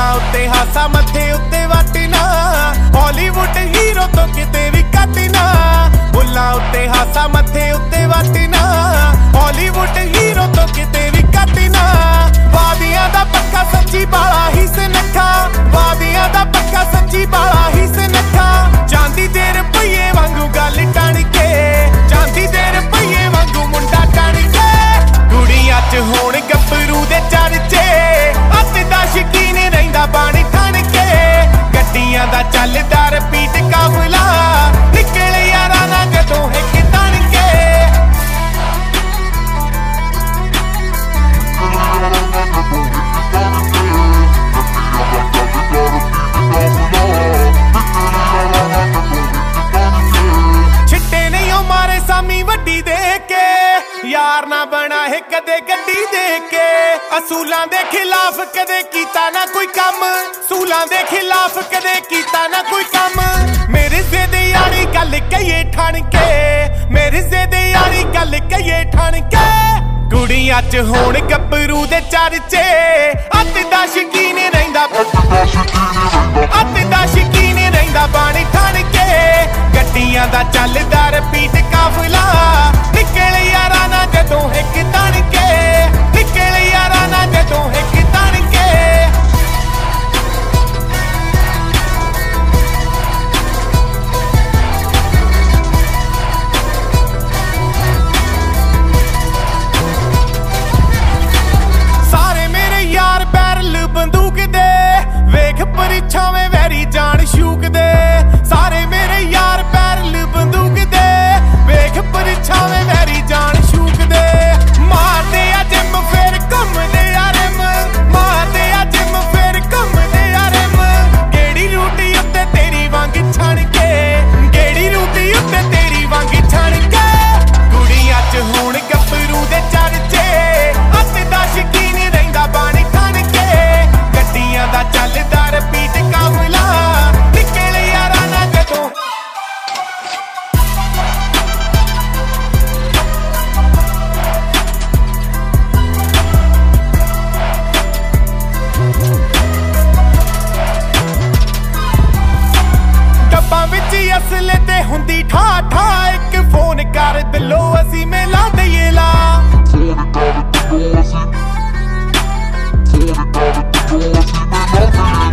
ਬੁੱਲਾਂ ਉੱਤੇ ਹਾਸਾ ਮੱਥੇ ਉੱਤੇ ਵਟਣਾ, ਹਾਲੀਵੁੱਡ ਹੀਰੋ ਤੋਂ ਕਿਤੇ ਵੀ ਕੱਟਣਾ। ਬੁੱਲਾਂ ਉੱਤੇ ਹਾਸਾ ਮੱਥੇ ਉੱਤੇ ਵਟਣਾ, ਹਾਲੀਵੁੱਡ ਹੀਰੋ ਤੋਂ ਕਿਤੇ ਵੀ ਕੱਟਣਾ। ਵਾਦੀਆਂ ਦਾ ਪੱਕਾ ਸੱਚੀ ਬਾਲਾ ਹੀ ਸੁਨੱਖਾ, ਵਾਦੀਆਂ ਦਾ ਪੱਕਾ ਸੱਚੀ ਬਾਲਾ ਹੀ ਸੁਨੱਖਾ। ਚਾਂਦੀ ਦੇ ਰੁਪਈਏ ਵਾਂਗੂ ਗੱਲ ਟਣ ਕੇ, ਚਾਂਦੀ ਦੇ ਰੁਪਈਏ ਵਾਂਗੂ ਮੁੰਡਾ ਟਣ ਕੇ। ਕੁੜੀਆਂ 'ਚ ਹੋਣ ਗੱਭਰੂ ਦੇ ਚਰਚੇ, ਅੱਤ ਦਾ ਸ਼ਕੀਨ ਰਹਿੰਦਾ ਬਾਣੀ ਠਣ ਕੇ। ਗੱਡੀਆਂ ਦਾ ਚੱਲਦਾ ਰਿਪੀਟ ਕਾਫਲਾ, ਨਿਕਲ ਯਾਰਾਂ ਨਾਲ ਜਦੋਂ ਇੱਕ ਤਣ ਕੇ। ਛਿੱਟੇ ਨਹੀਂ ਉਹ ਮਾਰੇ ਸਾਮੀ ਵੱਡੀ ਦੇ ਕੇ, ਯਾਰ ਨਾ ਬਣਾ ਹੈ ਕਦੇ ਗੱਡੀ ਦੇ ਕੇ। ਅਸੂਲਾਂ ਦੇ ਖਿਲਾਫ ਕਦੇ ਕੀਤਾ ਨਾ ਕੋਈ ਕੰਮ, ਅਸੂਲਾਂ ਦੇ ਖਿਲਾਫ ਕਦੇ ਕੀਤਾ ਨਾ ਕੋਈ ਕੰਮ। ਮੇਰੇ ਜ਼ਿੱਦ ਯਾਰੀ ਗੱਲ ਕਹੀਏ ਠਣ ਕੇ, ਮੇਰੇ ਜ਼ਿੱਦ ਯਾਰੀ ਗੱਲ ਕਹੀਏ ਠਣ ਕੇ। ਕੁੜੀਆਂ 'ਚ ਹੋਣ ਗੱਭਰੂ ਦੇ ਚਰਚੇ, ਅੱਤ ਦਾ ਸ਼ਕੀਨ ਰਹਿੰਦਾ, ਅੱਤ ਦਾ ਸ਼ਕੀਨ ਰਹਿੰਦਾ ਬਾਣੀ ਠਣ ਕੇ। ਗੱਡੀਆਂ ਦਾ ਚੱਲਦਾ ਰਿਪੀਟ ਕਾਫਲਾ, ਨਿਕਲ ਯਾਰਾਂ ਨਾਲ ਜਦੋਂ ਇੱਕ ਤਣ ਕੇ, ਨਿਕਲ ਯਾਰਾਂ ਨਾਲ ਜਦੋਂ ਇੱਕ ਤਣ ਕੇ। ਸਾਰੇ ਮੇਰੇ ਯਾਰ ਬੈਰਲ ਬੰਦੂਕ ਦੇ, ਵੇਖ ਪਰਿਛਾਵੇਂ ਵੈਰੀ ਜਾਣ ਸ਼ੂਕਦੇ। ਸਾਰੇ ਮੇਰੇ ਯਾਰ ਬੈਰਲ ਬੰਦੂਕ ਦੇ, ਵੇਖ ਪਰਿਛਾਵੇਂ ਵੈਰੀ ਜਾਣ ਸ਼ੂਕਦੇ। ਮਾਰਦੇ ਆ ਜਿਮ ਫੇਰ ਘੁੰਮਦੇ ਆ ਰਿਮ, ਮਾਰਦੇ ਆ ਜਿਮ ਫੇਰ ਘੁੰਮਦੇ ਆ ਰਿਮ। ਕਿਹੜੀ ਰੂਟੀ ਉੱਤੇ ਤੇਰੀ ਵਾਂਗ ਛਣ ਕੇ, ਕਿਹੜੀ ਰੂਟੀ ਉੱਤੇ ਤੇਰੀ ਵਾਂਗ ਛਣ ਕੇ। ਕੁੜੀਆਂ 'ਚ ਹੋਣ ਗੱਭਰੂ ਦੇ ਚਰਚੇ, ਅੱਤ ਦਾ ਸ਼ਕੀਨ ਰਹਿੰਦਾ ਬਾਣੀ ਠਣ ਕੇ। ਗੱਡੀਆਂ ਦਾ ਚੱਲਦਾ ਰਿਪੀਟ ਕਾਫਲਾ, ਨਿਕਲ ਯਾਰਾਂ ਨਾਲ ਜਦੋਂ। ਡੱਬਾਂ ਵਿੱਚ ਅਸਲੇ ਤੇ ਹੁੰਦੀ ਠਾ ਠਾ, ਇੱਕ ਫੋਨ ਕਰ ਦਿਲੋਂ ਅਸੀਂ ਮੇਲਾ ਦਈਏ ਲਾ। ਫੋਨ ਕਰ ਦਿਲੋਂ ਅਸੀਂ, ਫੋਨ ਕਰ ਦਿਲੋਂ ਅਸੀਂ ਮੇਲਾ ਦਈਏ ਲਾ।